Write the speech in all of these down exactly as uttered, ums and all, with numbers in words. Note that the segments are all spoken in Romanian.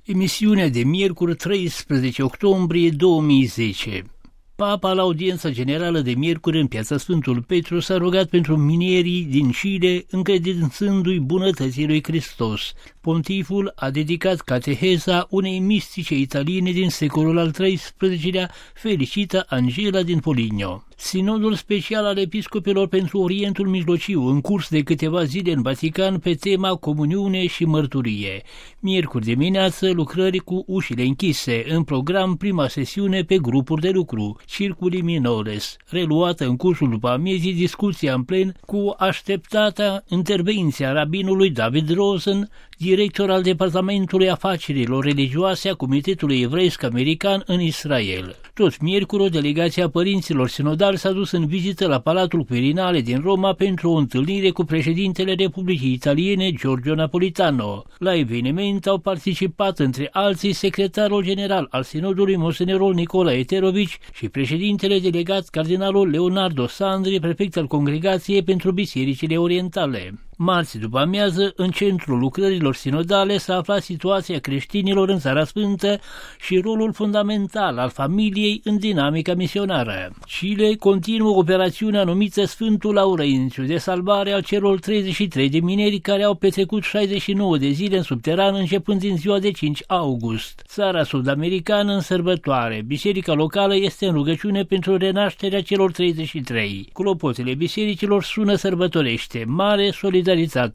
Emisiunea de miercuri treisprezece octombrie două mii zece. Papa, la audiența generală de miercuri în Piața Sfântul Petru, s-a rugat pentru minerii din Chile, încredințându-i bunătății lui Hristos. Pontiful a dedicat cateheza unei mistice italiene din secolul al treisprezecelea, Felicita Angela din Poligno. Sinodul special al episcopilor pentru Orientul Mijlociu, în curs de câteva zile în Vatican, pe tema comuniune și mărturie. Miercuri dimineață, lucrări cu ușile închise, în program prima sesiune pe grupuri de lucru, Circuli Minores, reluată în cursul după amiezii discuția în plen cu așteptata intervenția rabinului David Rosen, director al Departamentului Afacerilor Religioase a Comitetului Evreiesc American în Israel. Tot miercuri, o delegație a părinților sinodali s-a dus în vizită la Palatul Quirinale din Roma pentru o întâlnire cu președintele Republicii Italiene, Giorgio Napolitano. La eveniment au participat, între alții, secretarul general al sinodului, monsenerul Nicolae Terovici, și președintele delegat, cardinalul Leonardo Sandri, prefect al Congregației pentru Bisericile Orientale. Marți după amiază, în centrul lucrărilor sinodale s-a aflat situația creștinilor în Țara Sfântă și rolul fundamental al familiei în dinamica misionară. Chile continuă operațiunea numită Sfântul Laurențiu de salvare al celor treizeci și trei de mineri care au petrecut șaizeci și nouă de zile în subteran începând din ziua de cinci august. Țara sud-americană în sărbătoare. Biserica locală este în rugăciune pentru renașterea celor treizeci și trei. Clopotele bisericilor sună sărbătorește. Mare solidaritate.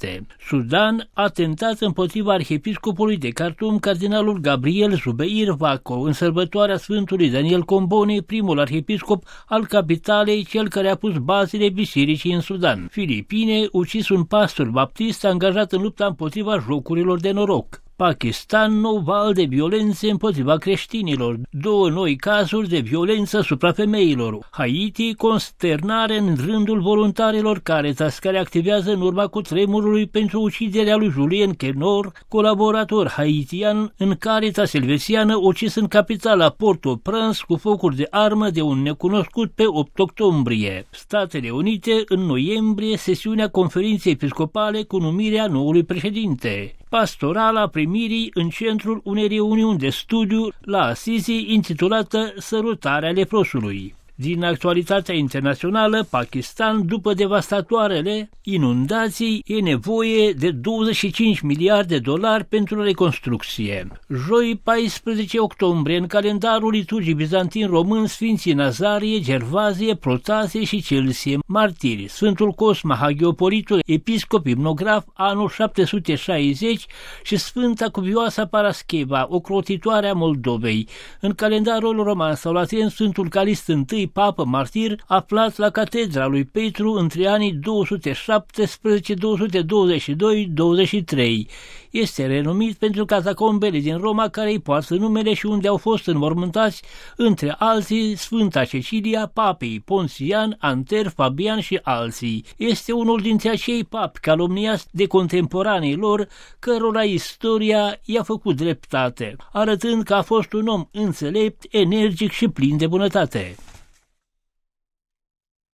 Sudan a tentat împotriva arhiepiscopului de Khartoum, cardinalul Gabriel Zubeir Vaco, în sărbătoarea Sfântului Daniel Comboni, primul arhiepiscop al capitalei, cel care a pus bazele bisericii în Sudan. Filipine, ucis un pastor baptist angajat în lupta împotriva jocurilor de noroc. Pakistan, nou val de violențe împotriva creștinilor, două noi cazuri de violență asupra femeilor. Haiti, consternare în rândul voluntarilor Caritas care activează în urma cutremurului pentru uciderea lui Julien Kenor, colaborator haitian în Caritas elvețiană, ucis în capitala Port-au-Prince cu focuri de armă de un necunoscut pe opt octombrie. Statele Unite, în noiembrie, sesiunea conferinței episcopale cu numirea noului președinte. Pastorala primirii în centrul unei reuniuni de studiu la Assisi intitulată Sărutarea leprosului. Din actualitatea internațională, Pakistan, după devastatoarele inundații, e nevoie de douăzeci și cinci miliarde de dolari pentru reconstrucție. Joi, paisprezece octombrie, în calendarul liturgiei bizantin român, Sfinții Nazarie, Gervazie, Protasie și Celsie, martiri. Sfântul Cosma Hagiopolitul, episcop imnograf, anul șapte sute șaizeci, și Sfânta Cuvioasa Parascheva, ocrotitoarea Moldovei. În calendarul roman sau latin, Sfântul Calist I, papă martir, aflat la catedra lui Petru între anii două sute șaptesprezece două sute douăzeci și doi douăzeci și trei. Este renumit pentru catacombele din Roma care îi poartă numele și unde au fost înmormântați, între alții, Sfânta Cecilia, papii Ponțian, Anter, Fabian și alții. Este unul dintre acei papi calomniați de contemporanei lor, cărora istoria i-a făcut dreptate, arătând că a fost un om înțelept, energic și plin de bunătate.